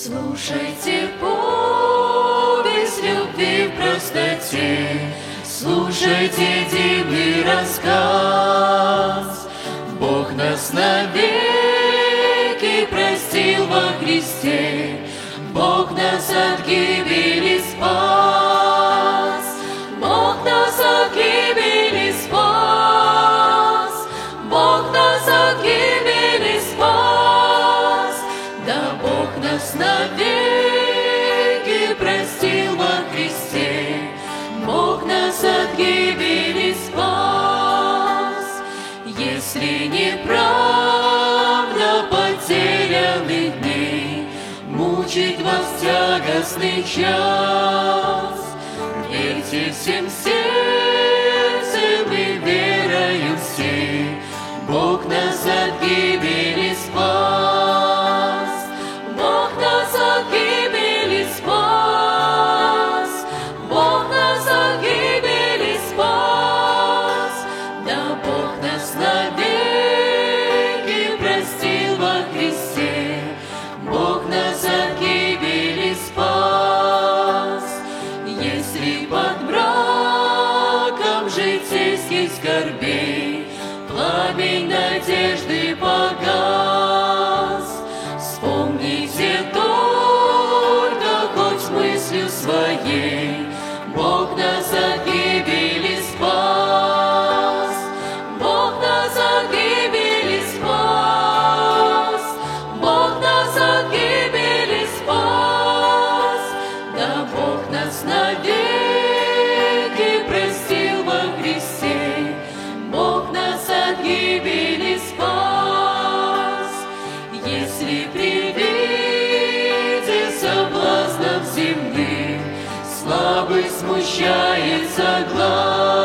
Слушайте повесть любви в простоте, слушайте дивный рассказ. Бог нас навеки простил во Христе, Бог нас от гибели спас. Бог нас от гибели спас. Бог нас от гибели спас. Да Бог нас навеки простил во Христе, Бог нас от гибели спас. Если неправда потерянных дней мучит вас тягостный час, верьте всем сердцем и верою всей, Бог нас от гибели спас. Бог нас от гибели спас. Бог нас от гибели спас. Да Бог нас навеки простил во Христе, Бог нас от гибели спас. Если под мраком житейских скорбей пламень надежды погас, вспомните только хоть мыслью своей, Бог нас от гибели спас. Бог нас от гибели спас. Бог нас от гибели спас. Да Бог нас навеки простил во Христе, Бог нас от гибели спас. Если при виде соблазнов земных слабый смущается глаз,